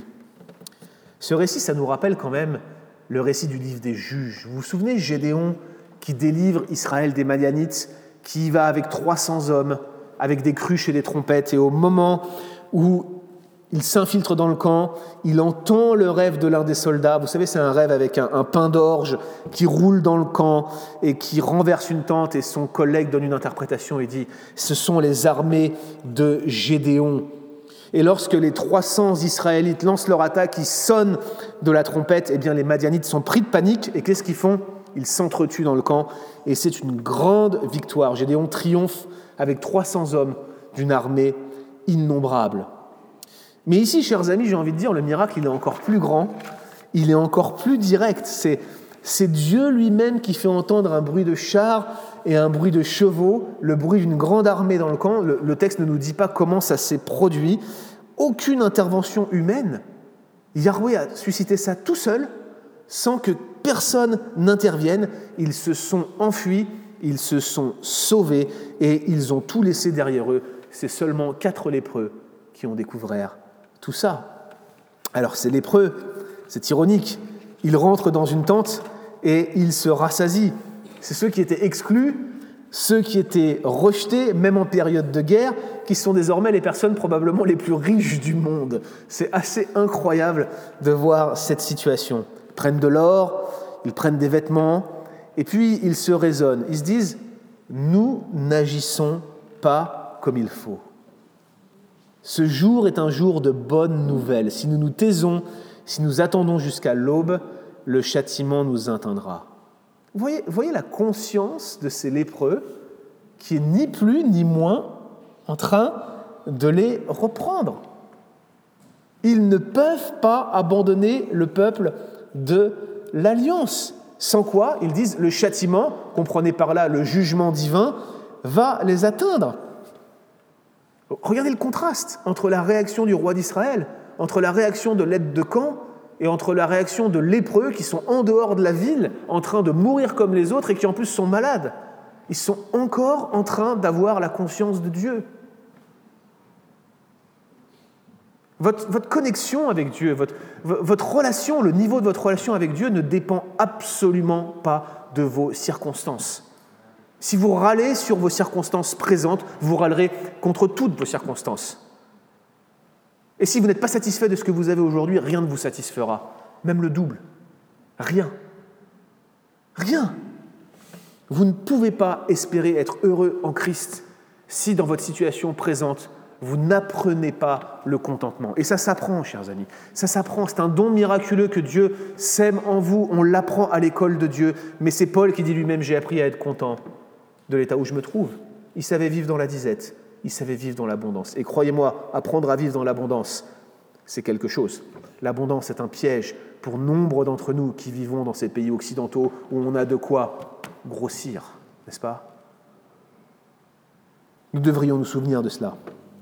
Ce récit, ça nous rappelle quand même le récit du livre des Juges. Vous vous souvenez, Gédéon qui délivre Israël des Madianites, qui y va avec trois cents hommes, avec des cruches et des trompettes, et au moment où il s'infiltre dans le camp, il entend le rêve de l'un des soldats. Vous savez, c'est un rêve avec un, un pain d'orge qui roule dans le camp et qui renverse une tente, et son collègue donne une interprétation et dit « Ce sont les armées de Gédéon ». Et lorsque les trois cents Israélites lancent leur attaque, ils sonnent de la trompette, eh bien les Madianites sont pris de panique. Et qu'est-ce qu'ils font ? Ils s'entretuent dans le camp. Et c'est une grande victoire. Gédéon triomphe avec trois cents hommes d'une armée innombrable. Mais ici, chers amis, j'ai envie de dire, le miracle, il est encore plus grand. Il est encore plus direct. C'est, c'est Dieu lui-même qui fait entendre un bruit de chars et un bruit de chevaux, le bruit d'une grande armée dans le camp. Le, le texte ne nous dit pas comment ça s'est produit. Aucune intervention humaine. Yahweh a suscité ça tout seul, sans que personne n'intervienne. Ils se sont enfuis, ils se sont sauvés et ils ont tout laissé derrière eux. C'est seulement quatre lépreux qui ont découvert tout ça. Alors ces lépreux, c'est ironique, ils rentrent dans une tente et ils se rassasient. C'est ceux qui étaient exclus ceux qui étaient rejetés, même en période de guerre, qui sont désormais les personnes probablement les plus riches du monde. C'est assez incroyable de voir cette situation. Ils prennent de l'or, ils prennent des vêtements, et puis ils se raisonnent. Ils se disent, nous n'agissons pas comme il faut. Ce jour est un jour de bonnes nouvelles. Si nous nous taisons, si nous attendons jusqu'à l'aube, le châtiment nous atteindra. Vous voyez, vous voyez la conscience de ces lépreux qui est ni plus ni moins en train de les reprendre. Ils ne peuvent pas abandonner le peuple de l'Alliance. Sans quoi, ils disent, le châtiment, comprenez par là le jugement divin, va les atteindre. Regardez le contraste entre la réaction du roi d'Israël, entre la réaction de l'aide de camp et entre la réaction de lépreux qui sont en dehors de la ville, en train de mourir comme les autres et qui en plus sont malades. Ils sont encore en train d'avoir la conscience de Dieu. Votre, votre connexion avec Dieu, votre, votre relation, le niveau de votre relation avec Dieu ne dépend absolument pas de vos circonstances. Si vous râlez sur vos circonstances présentes, vous râlerez contre toutes vos circonstances. Et si vous n'êtes pas satisfait de ce que vous avez aujourd'hui, rien ne vous satisfera, même le double. Rien. Rien. Vous ne pouvez pas espérer être heureux en Christ si dans votre situation présente, vous n'apprenez pas le contentement. Et ça s'apprend, chers amis. Ça s'apprend. C'est un don miraculeux que Dieu sème en vous. On l'apprend à l'école de Dieu. Mais c'est Paul qui dit lui-même, j'ai appris à être content de l'état où je me trouve. Il savait vivre dans la disette. Il savait vivre dans l'abondance. Et croyez-moi, apprendre à vivre dans l'abondance, c'est quelque chose. L'abondance est un piège pour nombre d'entre nous qui vivons dans ces pays occidentaux où on a de quoi grossir, n'est-ce pas ? Nous devrions nous souvenir de cela.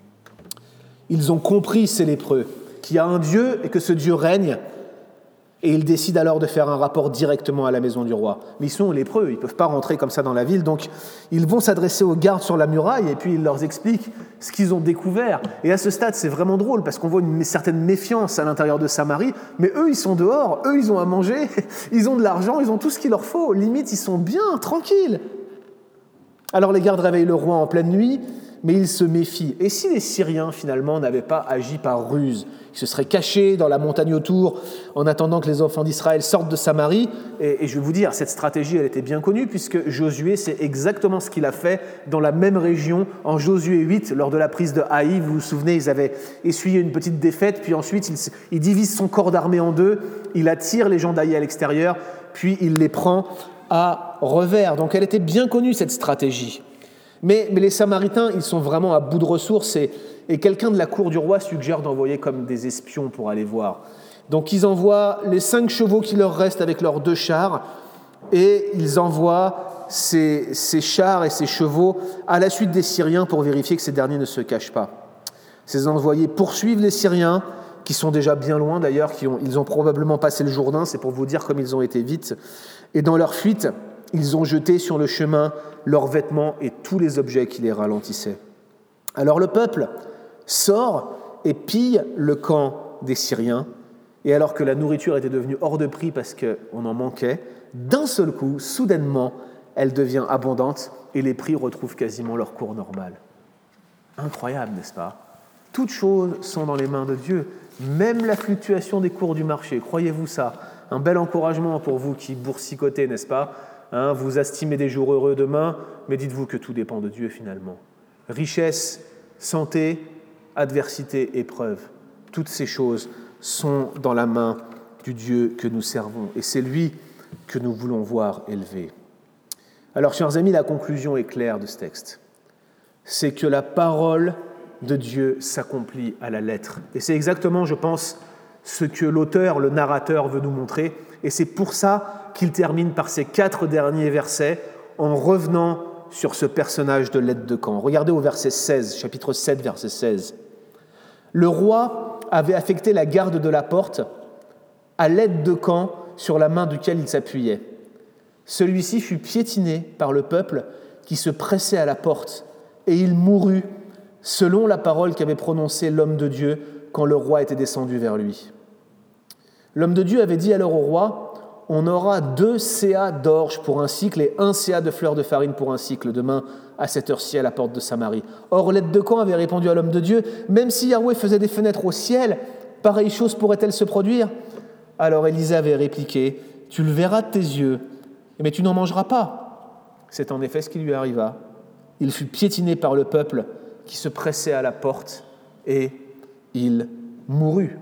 Ils ont compris, ces lépreux, qu'il y a un Dieu et que ce Dieu règne, et ils décident alors de faire un rapport directement à la maison du roi. Mais ils sont lépreux, ils ne peuvent pas rentrer comme ça dans la ville, donc ils vont s'adresser aux gardes sur la muraille et puis ils leur expliquent ce qu'ils ont découvert. Et à ce stade, c'est vraiment drôle parce qu'on voit une certaine méfiance à l'intérieur de Samarie, mais eux, ils sont dehors, eux, ils ont à manger, ils ont de l'argent, ils ont tout ce qu'il leur faut. Limite, ils sont bien, tranquilles. Alors les gardes réveillent le roi en pleine nuit, mais ils se méfient. Et si les Syriens, finalement, n'avaient pas agi par ruse, ils se seraient cachés dans la montagne autour en attendant que les enfants d'Israël sortent de Samarie. Et, et je vais vous dire, cette stratégie, elle était bien connue, puisque Josué, c'est exactement ce qu'il a fait dans la même région en Josué huit, lors de la prise de Haï. Vous vous souvenez, ils avaient essuyé une petite défaite, puis ensuite, il, il divise son corps d'armée en deux, il attire les gens d'Haï à l'extérieur, puis il les prend à revers. Donc elle était bien connue, cette stratégie. Mais, mais les Samaritains, ils sont vraiment à bout de ressources et, et quelqu'un de la cour du roi suggère d'envoyer comme des espions pour aller voir. Donc ils envoient les cinq chevaux qui leur restent avec leurs deux chars et ils envoient ces, ces chars et ces chevaux à la suite des Syriens pour vérifier que ces derniers ne se cachent pas. Ces envoyés poursuivent les Syriens, qui sont déjà bien loin d'ailleurs, qui ont, ils ont probablement passé le Jourdain, c'est pour vous dire comme ils ont été vite. Et dans leur fuite, ils ont jeté sur le chemin leurs vêtements et tous les objets qui les ralentissaient. Alors le peuple sort et pille le camp des Syriens, et alors que la nourriture était devenue hors de prix parce qu'on en manquait, d'un seul coup, soudainement, elle devient abondante et les prix retrouvent quasiment leur cours normal. Incroyable, n'est-ce pas ? Toutes choses sont dans les mains de Dieu, même la fluctuation des cours du marché. Croyez-vous ça ? Un bel encouragement pour vous qui boursicotez, n'est-ce pas ? Hein, vous estimez des jours heureux demain, mais dites-vous que tout dépend de Dieu finalement. Richesse, santé, adversité, épreuve, toutes ces choses sont dans la main du Dieu que nous servons, et c'est lui que nous voulons voir élevé. Alors, chers amis, la conclusion est claire de ce texte. C'est que la parole de Dieu s'accomplit à la lettre. Et c'est exactement, je pense, ce que l'auteur, le narrateur veut nous montrer, et c'est pour ça qu'il termine par ces quatre derniers versets en revenant sur ce personnage de l'aide de camp. Regardez au verset seize, chapitre sept, verset seize. Le roi avait affecté la garde de la porte à l'aide de camp sur la main duquel il s'appuyait. Celui-ci fut piétiné par le peuple qui se pressait à la porte, et il mourut selon la parole qu'avait prononcée l'homme de Dieu quand le roi était descendu vers lui. L'homme de Dieu avait dit alors au roi : on aura deux séas d'orge pour un cycle et un séa de fleurs de farine pour un cycle demain à cette heure-ci à la porte de Samarie. » Or, l'aide de camp avait répondu à l'homme de Dieu, « Même si Yahweh faisait des fenêtres au ciel, pareille chose pourrait-elle se produire ?» Alors Élisée avait répliqué, « Tu le verras de tes yeux, mais tu n'en mangeras pas. » C'est en effet ce qui lui arriva. Il fut piétiné par le peuple qui se pressait à la porte et il mourut.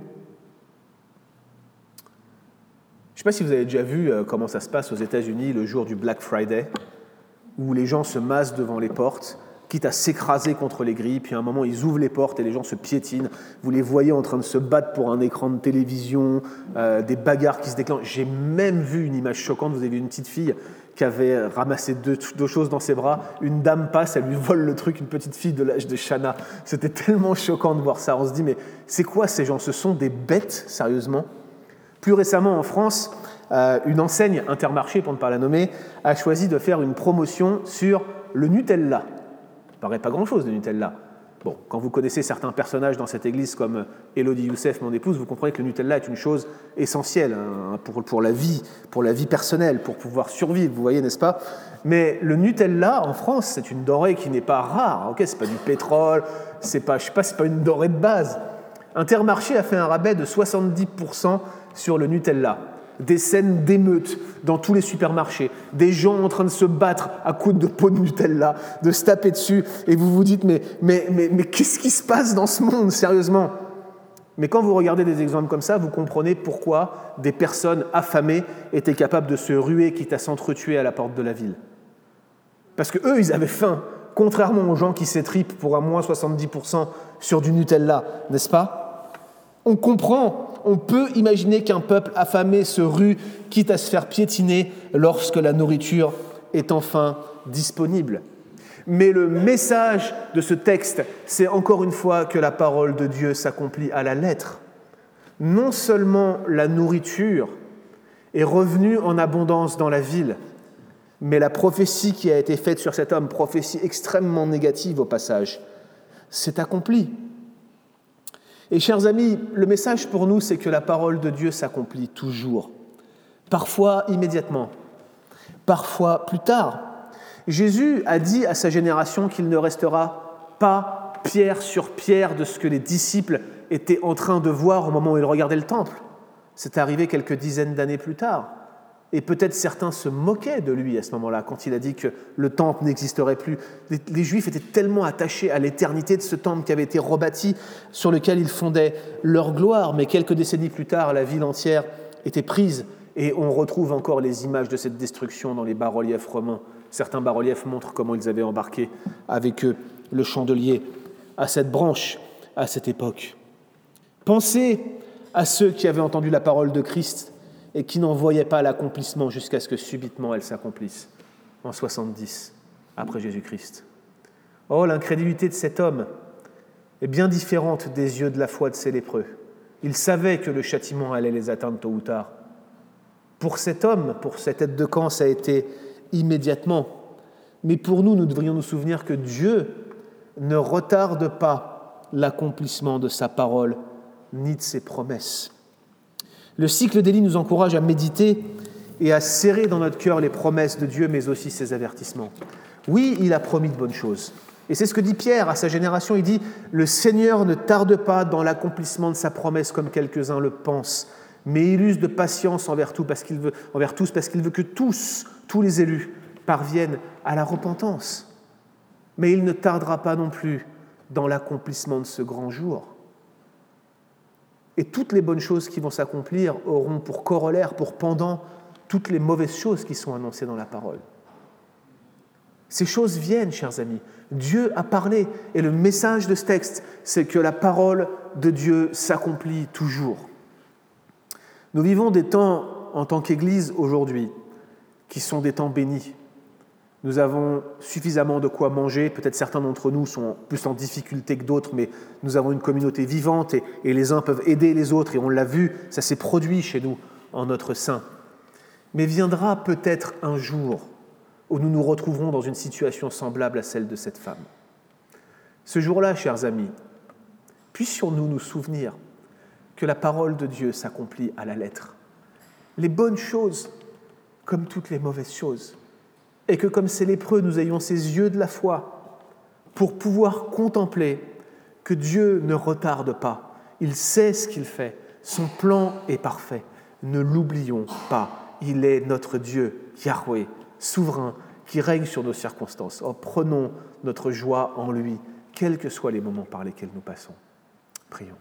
Je ne sais pas si vous avez déjà vu comment ça se passe aux États-Unis le jour du Black Friday, où les gens se massent devant les portes, quitte à s'écraser contre les grilles, puis à un moment, ils ouvrent les portes et les gens se piétinent. Vous les voyez en train de se battre pour un écran de télévision, euh, des bagarres qui se déclenchent. J'ai même vu une image choquante. Vous avez vu une petite fille qui avait ramassé deux, deux choses dans ses bras. Une dame passe, elle lui vole le truc, une petite fille de l'âge de Shana. C'était tellement choquant de voir ça. On se dit, mais c'est quoi ces gens ? Ce sont des bêtes, sérieusement ? Plus récemment, en France, euh, une enseigne Intermarché, pour ne pas la nommer, a choisi de faire une promotion sur le Nutella. Ça paraît pas grand-chose, le Nutella. Bon, quand vous connaissez certains personnages dans cette église, comme Élodie Youssef, mon épouse, vous comprenez que le Nutella est une chose essentielle hein, pour, pour la vie, pour la vie personnelle, pour pouvoir survivre, vous voyez, n'est-ce pas ? Mais le Nutella, en France, c'est une denrée qui n'est pas rare. Ok, c'est pas du pétrole, c'est pas, je sais pas, c'est pas une denrée de base. Intermarché a fait un rabais de soixante-dix pour cent sur le Nutella. Des scènes d'émeutes dans tous les supermarchés, des gens en train de se battre à coups de pots de Nutella, de se taper dessus, et vous vous dites mais, mais, mais, mais qu'est-ce qui se passe dans ce monde, sérieusement ? Mais quand vous regardez des exemples comme ça, vous comprenez pourquoi des personnes affamées étaient capables de se ruer, quitte à s'entretuer à la porte de la ville. Parce qu'eux, ils avaient faim, contrairement aux gens qui s'étripent pour un moins soixante-dix pour cent sur du Nutella, n'est-ce pas ? On comprend. On peut imaginer qu'un peuple affamé se rue, quitte à se faire piétiner lorsque la nourriture est enfin disponible. Mais le message de ce texte, c'est encore une fois que la parole de Dieu s'accomplit à la lettre. Non seulement la nourriture est revenue en abondance dans la ville, mais la prophétie qui a été faite sur cet homme, prophétie extrêmement négative au passage, s'est accomplie. Et chers amis, le message pour nous, c'est que la parole de Dieu s'accomplit toujours, parfois immédiatement, parfois plus tard. Jésus a dit à sa génération qu'il ne restera pas pierre sur pierre de ce que les disciples étaient en train de voir au moment où ils regardaient le temple. C'est arrivé quelques dizaines d'années plus tard. Et peut-être certains se moquaient de lui à ce moment-là, quand il a dit que le temple n'existerait plus. Les, les Juifs étaient tellement attachés à l'éternité de ce temple qui avait été rebâti, sur lequel ils fondaient leur gloire. Mais quelques décennies plus tard, la ville entière était prise, et on retrouve encore les images de cette destruction dans les bas-reliefs romains. Certains bas-reliefs montrent comment ils avaient embarqué avec eux le chandelier à cette branche, à cette époque. Pensez à ceux qui avaient entendu la parole de Christ et qui n'en voyaient pas l'accomplissement jusqu'à ce que subitement elle s'accomplisse, en soixante-dix, après Jésus-Christ. Oh, l'incrédulité de cet homme est bien différente des yeux de la foi de ces lépreux. Il savait que le châtiment allait les atteindre tôt ou tard. Pour cet homme, pour cette aide de camp, ça a été immédiatement. Mais pour nous, nous devrions nous souvenir que Dieu ne retarde pas l'accomplissement de sa parole ni de ses promesses. Le cycle d'Élie nous encourage à méditer et à serrer dans notre cœur les promesses de Dieu, mais aussi ses avertissements. Oui, il a promis de bonnes choses. Et c'est ce que dit Pierre à sa génération. Il dit « Le Seigneur ne tarde pas dans l'accomplissement de sa promesse comme quelques-uns le pensent, mais il use de patience envers, tout parce qu'il veut, envers tous parce qu'il veut que tous, tous les élus, parviennent à la repentance. Mais il ne tardera pas non plus dans l'accomplissement de ce grand jour. » Et toutes les bonnes choses qui vont s'accomplir auront pour corollaire, pour pendant, toutes les mauvaises choses qui sont annoncées dans la parole. Ces choses viennent, chers amis. Dieu a parlé, et le message de ce texte, c'est que la parole de Dieu s'accomplit toujours. Nous vivons des temps, en tant qu'Église aujourd'hui, qui sont des temps bénis. Nous avons suffisamment de quoi manger. Peut-être certains d'entre nous sont plus en difficulté que d'autres, mais nous avons une communauté vivante et, et les uns peuvent aider les autres. Et on l'a vu, ça s'est produit chez nous en notre sein. Mais viendra peut-être un jour où nous nous retrouverons dans une situation semblable à celle de cette femme. Ce jour-là, chers amis, puissions-nous nous souvenir que la parole de Dieu s'accomplit à la lettre les bonnes choses comme toutes les mauvaises choses. Et que comme ces lépreux, nous ayons ces yeux de la foi pour pouvoir contempler que Dieu ne retarde pas. Il sait ce qu'il fait. Son plan est parfait. Ne l'oublions pas. Il est notre Dieu, Yahweh, souverain, qui règne sur nos circonstances. Oh, prenons notre joie en lui, quels que soient les moments par lesquels nous passons. Prions.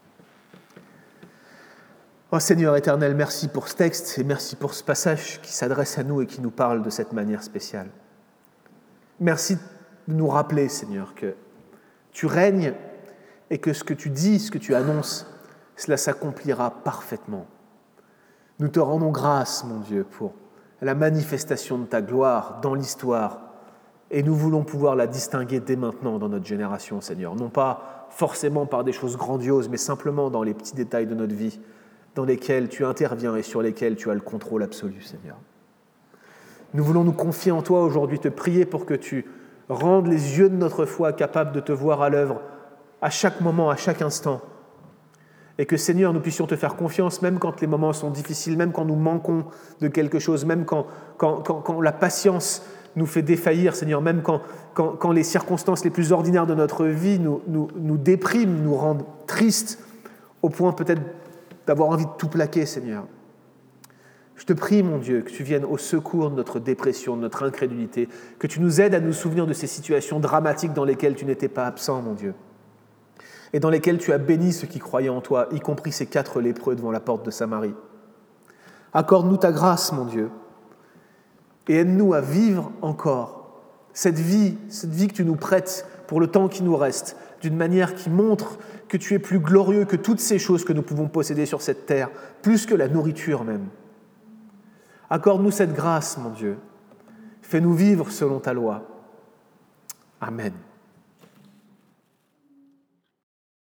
Oh Seigneur éternel, merci pour ce texte et merci pour ce passage qui s'adresse à nous et qui nous parle de cette manière spéciale. Merci de nous rappeler, Seigneur, que tu règnes et que ce que tu dis, ce que tu annonces, cela s'accomplira parfaitement. Nous te rendons grâce, mon Dieu, pour la manifestation de ta gloire dans l'histoire et nous voulons pouvoir la distinguer dès maintenant dans notre génération, Seigneur. Non pas forcément par des choses grandioses, mais simplement dans les petits détails de notre vie, dans lesquels tu interviens et sur lesquels tu as le contrôle absolu, Seigneur. Nous voulons nous confier en toi aujourd'hui, te prier pour que tu rendes les yeux de notre foi capables de te voir à l'œuvre à chaque moment, à chaque instant. Et que, Seigneur, nous puissions te faire confiance, même quand les moments sont difficiles, même quand nous manquons de quelque chose, même quand, quand, quand, quand la patience nous fait défaillir, Seigneur, même quand, quand, quand les circonstances les plus ordinaires de notre vie nous, nous, nous dépriment, nous rendent tristes, au point peut-être d'avoir envie de tout plaquer, Seigneur. Je te prie, mon Dieu, que tu viennes au secours de notre dépression, de notre incrédulité, que tu nous aides à nous souvenir de ces situations dramatiques dans lesquelles tu n'étais pas absent, mon Dieu, et dans lesquelles tu as béni ceux qui croyaient en toi, y compris ces quatre lépreux devant la porte de Samarie. Accorde-nous ta grâce, mon Dieu, et aide-nous à vivre encore cette vie, cette vie que tu nous prêtes pour le temps qui nous reste, d'une manière qui montre que tu es plus glorieux que toutes ces choses que nous pouvons posséder sur cette terre, plus que la nourriture même. Accorde-nous cette grâce, mon Dieu. Fais-nous vivre selon ta loi. Amen.